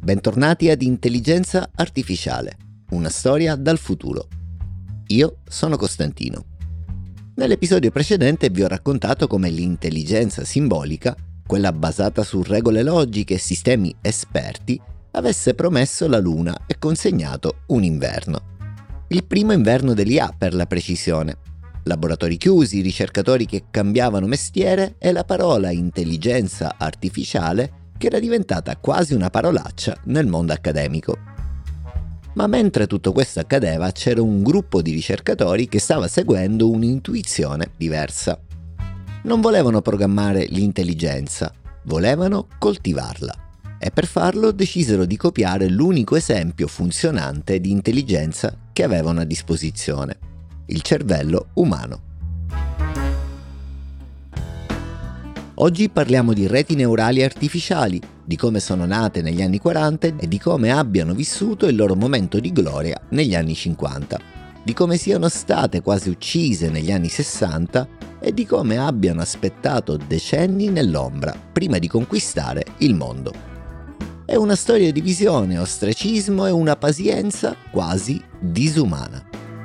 Bentornati ad Intelligenza Artificiale, una storia dal futuro. Io sono Costantino. Nell'episodio precedente vi ho raccontato come l'intelligenza simbolica, quella basata su regole logiche e sistemi esperti, avesse promesso la Luna e consegnato un inverno. Il primo inverno dell'IA, per la precisione. Laboratori chiusi, ricercatori che cambiavano mestiere e la parola intelligenza artificiale che era diventata quasi una parolaccia nel mondo accademico. Ma mentre tutto questo accadeva, c'era un gruppo di ricercatori che stava seguendo un'intuizione diversa. Non volevano programmare l'intelligenza, volevano coltivarla. E per farlo decisero di copiare l'unico esempio funzionante di intelligenza che avevano a disposizione: il cervello umano. Oggi parliamo di reti neurali artificiali, di come sono nate negli anni 40 e di come abbiano vissuto il loro momento di gloria negli anni 50, di come siano state quasi uccise negli anni 60 e di come abbiano aspettato decenni nell'ombra prima di conquistare il mondo. È una storia di visione, ostracismo e una pazienza quasi disumana.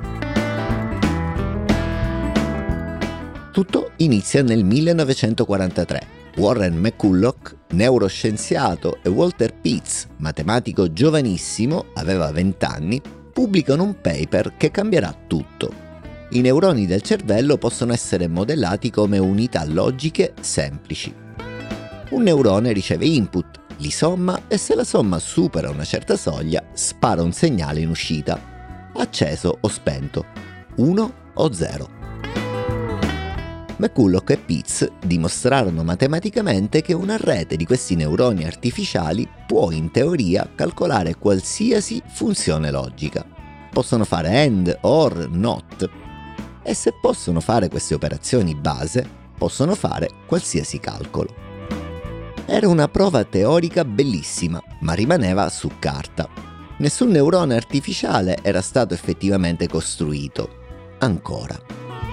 Tutto inizia nel 1943. Warren McCulloch, neuroscienziato, e Walter Pitts, matematico giovanissimo, aveva 20 anni, pubblicano un paper che cambierà tutto. I neuroni del cervello possono essere modellati come unità logiche semplici. Un neurone riceve input, li somma e se la somma supera una certa soglia, spara un segnale in uscita, acceso o spento, 1 o 0. McCulloch e Pitts dimostrarono matematicamente che una rete di questi neuroni artificiali può in teoria calcolare qualsiasi funzione logica. Possono fare AND, OR, NOT e se possono fare queste operazioni base, possono fare qualsiasi calcolo. Era una prova teorica bellissima, ma rimaneva su carta. Nessun neurone artificiale era stato effettivamente costruito. Ancora.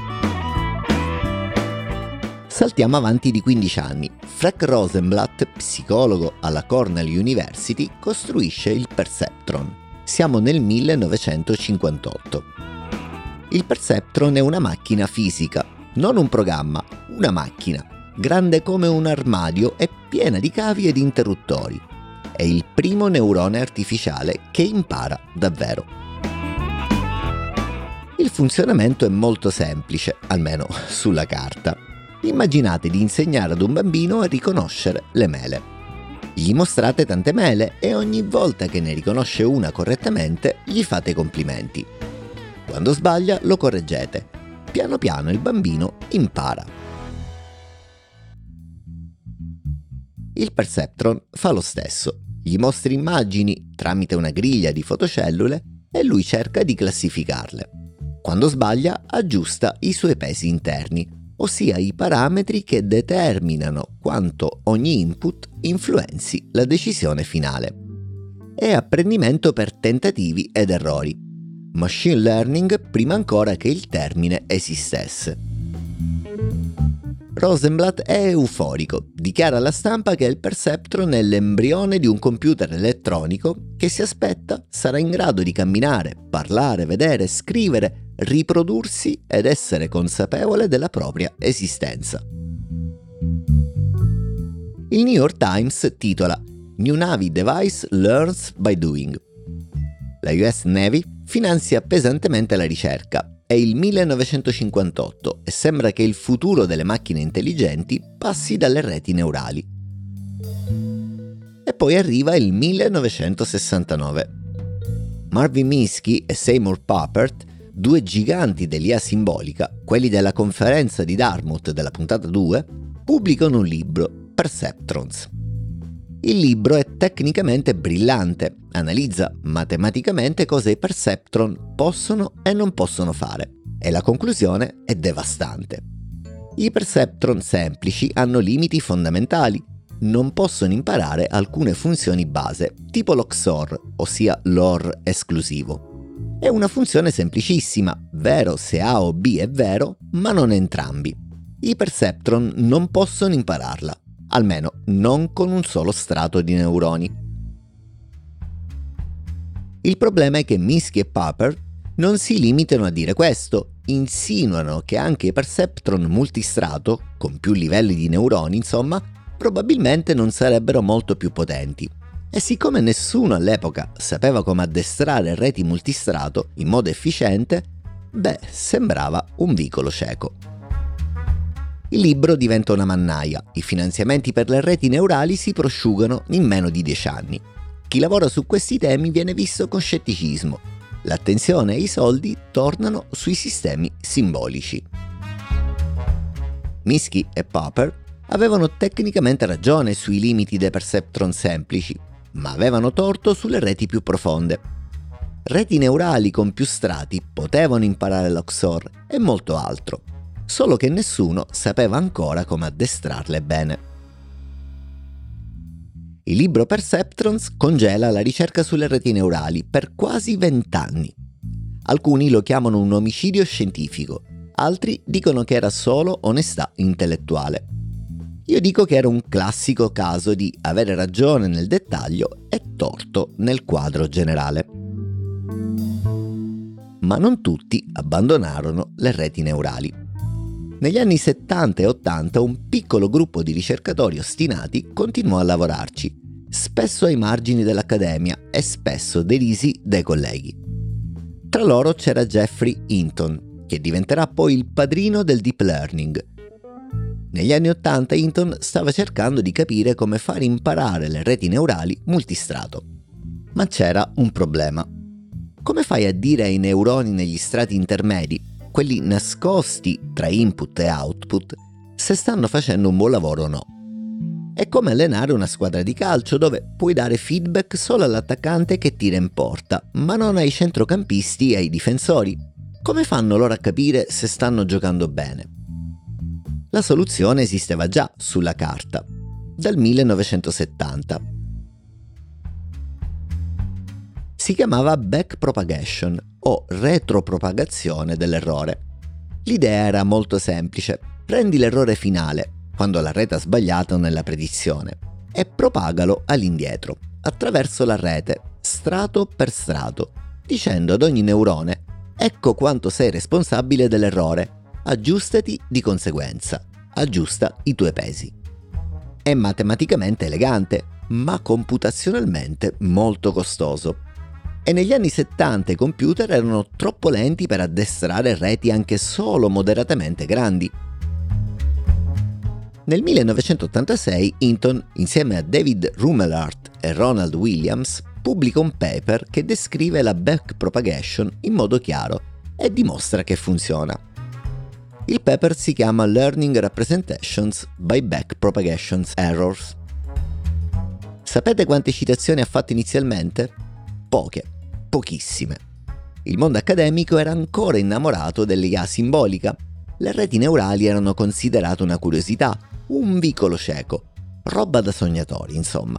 Saltiamo avanti di 15 anni. Frank Rosenblatt, psicologo alla Cornell University, costruisce il perceptron. Siamo nel 1958. Il perceptron è una macchina fisica, non un programma, una macchina, grande come un armadio e piena di cavi ed interruttori. È il primo neurone artificiale che impara davvero. Il funzionamento è molto semplice, almeno sulla carta. Immaginate di insegnare ad un bambino a riconoscere le mele. Gli mostrate tante mele e ogni volta che ne riconosce una correttamente gli fate i complimenti. Quando sbaglia lo correggete. Piano piano il bambino impara. Il perceptron fa lo stesso. Gli mostri immagini tramite una griglia di fotocellule e lui cerca di classificarle. Quando sbaglia aggiusta i suoi pesi interni, ossia i parametri che determinano quanto ogni input influenzi la decisione finale. È apprendimento per tentativi ed errori. Machine learning prima ancora che il termine esistesse. Rosenblatt è euforico, dichiara alla stampa che il perceptron è l'embrione di un computer elettronico che si aspetta sarà in grado di camminare, parlare, vedere, scrivere, riprodursi ed essere consapevole della propria esistenza. Il New York Times titola New Navy Device Learns by Doing. La US Navy finanzia pesantemente la ricerca. È il 1958 e sembra che il futuro delle macchine intelligenti passi dalle reti neurali. E poi arriva il 1969. Marvin Minsky e Seymour Papert, due giganti dell'IA simbolica, quelli della conferenza di Dartmouth della puntata 2, pubblicano un libro, Perceptrons. Il libro è tecnicamente brillante, analizza matematicamente cosa i perceptron possono e non possono fare, e la conclusione è devastante. I perceptron semplici hanno limiti fondamentali, non possono imparare alcune funzioni base, tipo lo XOR, ossia l'OR esclusivo. È una funzione semplicissima, vero se A o B è vero, ma non entrambi. I perceptron non possono impararla, almeno non con un solo strato di neuroni. Il problema è che Minsky e Popper non si limitano a dire questo, insinuano che anche i perceptron multistrato, con più livelli di neuroni insomma, probabilmente non sarebbero molto più potenti. E siccome nessuno all'epoca sapeva come addestrare reti multistrato in modo efficiente, sembrava un vicolo cieco. Il libro diventa una mannaia, i finanziamenti per le reti neurali si prosciugano in meno di 10 anni. Chi lavora su questi temi viene visto con scetticismo. L'attenzione e i soldi tornano sui sistemi simbolici. Minsky e Popper avevano tecnicamente ragione sui limiti dei perceptron semplici, ma avevano torto sulle reti più profonde. Reti neurali con più strati potevano imparare lo XOR e molto altro, solo che nessuno sapeva ancora come addestrarle bene. Il libro Perceptrons congela la ricerca sulle reti neurali per quasi 20 anni. Alcuni lo chiamano un omicidio scientifico, altri dicono che era solo onestà intellettuale. Io dico che era un classico caso di avere ragione nel dettaglio e torto nel quadro generale. Ma non tutti abbandonarono le reti neurali. Negli anni 70 e 80 un piccolo gruppo di ricercatori ostinati continuò a lavorarci, spesso ai margini dell'accademia e spesso derisi dai colleghi. Tra loro c'era Geoffrey Hinton, che diventerà poi il padrino del deep learning. Negli anni 80 Hinton stava cercando di capire come fare imparare le reti neurali multistrato. Ma c'era un problema. Come fai a dire ai neuroni negli strati intermedi, quelli nascosti tra input e output, se stanno facendo un buon lavoro o no? È come allenare una squadra di calcio dove puoi dare feedback solo all'attaccante che tira in porta, ma non ai centrocampisti e ai difensori. Come fanno loro a capire se stanno giocando bene? La soluzione esisteva già sulla carta, dal 1970. Si chiamava backpropagation o retropropagazione dell'errore. L'idea era molto semplice: prendi l'errore finale, quando la rete ha sbagliato nella predizione, e propagalo all'indietro, attraverso la rete, strato per strato, dicendo ad ogni neurone: ecco quanto sei responsabile dell'errore, aggiustati di conseguenza, aggiusta i tuoi pesi. È matematicamente elegante, ma computazionalmente molto costoso. E negli anni 70 i computer erano troppo lenti per addestrare reti anche solo moderatamente grandi. Nel 1986 Hinton, insieme a David Rumelart e Ronald Williams, pubblica un paper che descrive la backpropagation in modo chiaro e dimostra che funziona. Il paper si chiama Learning Representations by Backpropagation Errors. Sapete quante citazioni ha fatto inizialmente? Pochissime. Il mondo accademico era ancora innamorato dell'IA simbolica. Le reti neurali erano considerate una curiosità, un vicolo cieco, roba da sognatori, insomma.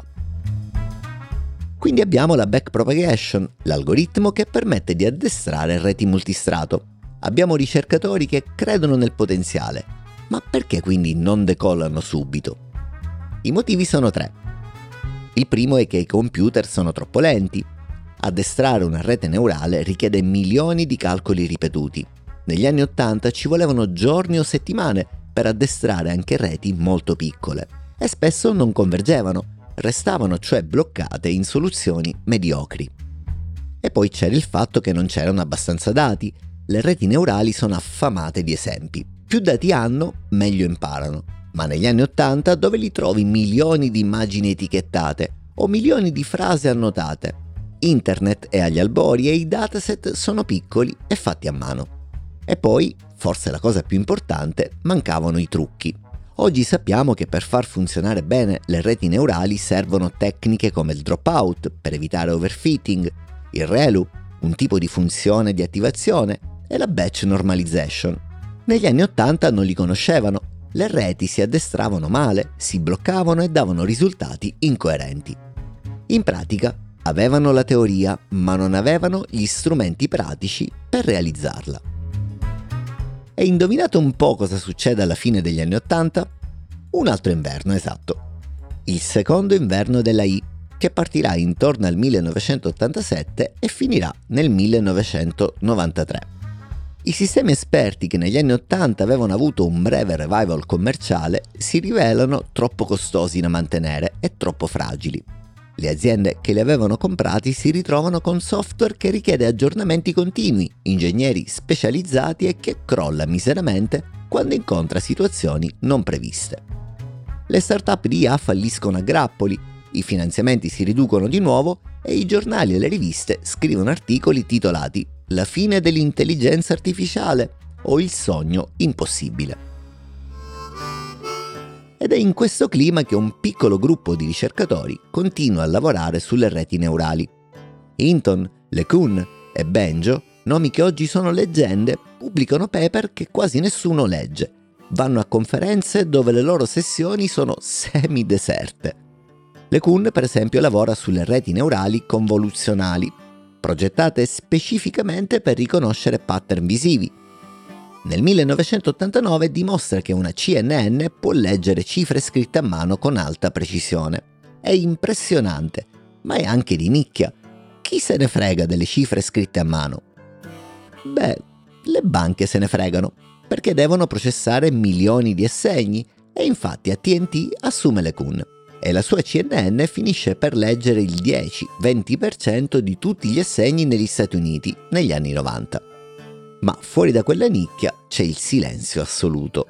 Quindi abbiamo la backpropagation, l'algoritmo che permette di addestrare reti multistrato. Abbiamo ricercatori che credono nel potenziale, ma perché quindi non decollano subito? I motivi sono 3. Il primo è che i computer sono troppo lenti. Addestrare una rete neurale richiede milioni di calcoli ripetuti. Negli anni 80 ci volevano giorni o settimane per addestrare anche reti molto piccole e spesso non convergevano, restavano cioè bloccate in soluzioni mediocri. E poi c'era il fatto che non c'erano abbastanza dati. Le reti neurali sono affamate di esempi. Più dati hanno, meglio imparano. Ma negli anni 80 dove li trovi milioni di immagini etichettate o milioni di frasi annotate? Internet è agli albori e i dataset sono piccoli e fatti a mano. E poi, forse la cosa più importante, mancavano i trucchi. Oggi sappiamo che per far funzionare bene le reti neurali servono tecniche come il dropout per evitare overfitting, il ReLU, un tipo di funzione di attivazione, e la batch normalization. Negli anni 80 non li conoscevano, le reti si addestravano male, si bloccavano e davano risultati incoerenti. In pratica, avevano la teoria, ma non avevano gli strumenti pratici per realizzarla. E indovinate un po' cosa succede alla fine degli anni 80? Un altro inverno, esatto. Il secondo inverno della I, che partirà intorno al 1987 e finirà nel 1993. I sistemi esperti che negli anni 80 avevano avuto un breve revival commerciale si rivelano troppo costosi da mantenere e troppo fragili. Le aziende che li avevano comprati si ritrovano con software che richiede aggiornamenti continui, ingegneri specializzati e che crolla miseramente quando incontra situazioni non previste. Le start-up di IA falliscono a grappoli, i finanziamenti si riducono di nuovo e i giornali e le riviste scrivono articoli titolati "La fine dell'intelligenza artificiale" o "Il sogno impossibile". Ed è in questo clima che un piccolo gruppo di ricercatori continua a lavorare sulle reti neurali. Hinton, LeCun e Benjo, nomi che oggi sono leggende, pubblicano paper che quasi nessuno legge. Vanno a conferenze dove le loro sessioni sono semi-deserte. LeCun, per esempio, lavora sulle reti neurali convoluzionali, progettate specificamente per riconoscere pattern visivi. Nel 1989 dimostra che una CNN può leggere cifre scritte a mano con alta precisione. È impressionante, ma è anche di nicchia. Chi se ne frega delle cifre scritte a mano? Beh, le banche se ne fregano, perché devono processare milioni di assegni e infatti AT&T assume LeCun e la sua CNN finisce per leggere il 10-20% di tutti gli assegni negli Stati Uniti negli anni 90. Ma fuori da quella nicchia c'è il silenzio assoluto.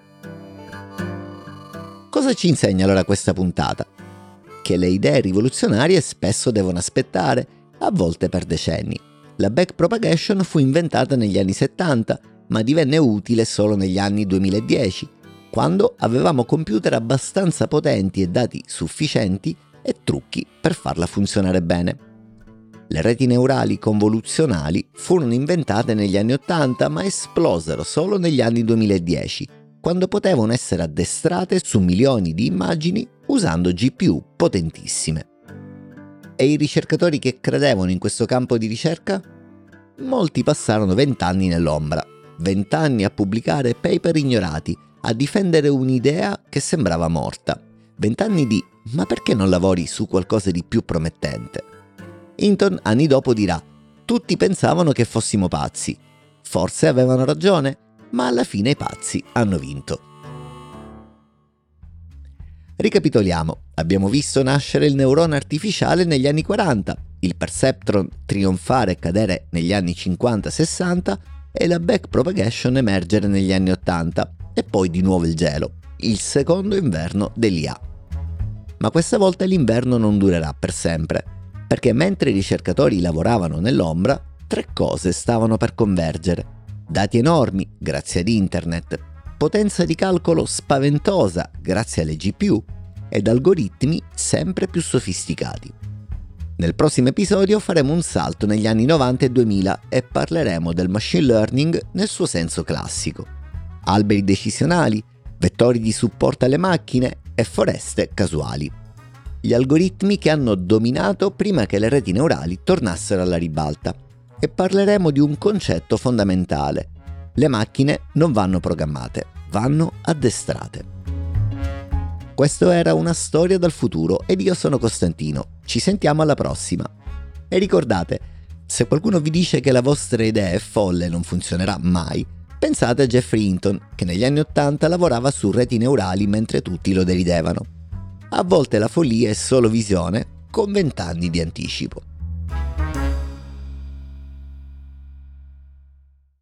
Cosa ci insegna allora questa puntata? Che le idee rivoluzionarie spesso devono aspettare, a volte per decenni. La backpropagation fu inventata negli anni 70, ma divenne utile solo negli anni 2010, quando avevamo computer abbastanza potenti e dati sufficienti e trucchi per farla funzionare bene. Le reti neurali convoluzionali furono inventate negli anni 80 ma esplosero solo negli anni 2010, quando potevano essere addestrate su milioni di immagini usando GPU potentissime. E i ricercatori che credevano in questo campo di ricerca? Molti passarono 20 anni nell'ombra, 20 anni a pubblicare paper ignorati, a difendere un'idea che sembrava morta, 20 anni di "ma perché non lavori su qualcosa di più promettente?". Hinton anni dopo dirà: tutti pensavano che fossimo pazzi. Forse avevano ragione, ma alla fine i pazzi hanno vinto. Ricapitoliamo. Abbiamo visto nascere il neurone artificiale negli anni 40, il perceptron trionfare e cadere negli anni 50-60 e la backpropagation emergere negli anni 80 e poi di nuovo il gelo, il secondo inverno dell'IA. Ma questa volta l'inverno non durerà per sempre, perché mentre i ricercatori lavoravano nell'ombra, 3 cose stavano per convergere. Dati enormi, grazie ad internet, potenza di calcolo spaventosa, grazie alle GPU, ed algoritmi sempre più sofisticati. Nel prossimo episodio faremo un salto negli anni 90 e 2000 e parleremo del machine learning nel suo senso classico. Alberi decisionali, vettori di supporto alle macchine e foreste casuali. Gli algoritmi che hanno dominato prima che le reti neurali tornassero alla ribalta. E parleremo di un concetto fondamentale. Le macchine non vanno programmate, vanno addestrate. Questo era Una storia dal futuro ed io sono Costantino. Ci sentiamo alla prossima. E ricordate, se qualcuno vi dice che la vostra idea è folle e non funzionerà mai, pensate a Geoffrey Hinton, che negli anni 80 lavorava su reti neurali mentre tutti lo deridevano. A volte la follia è solo visione, con 20 anni di anticipo.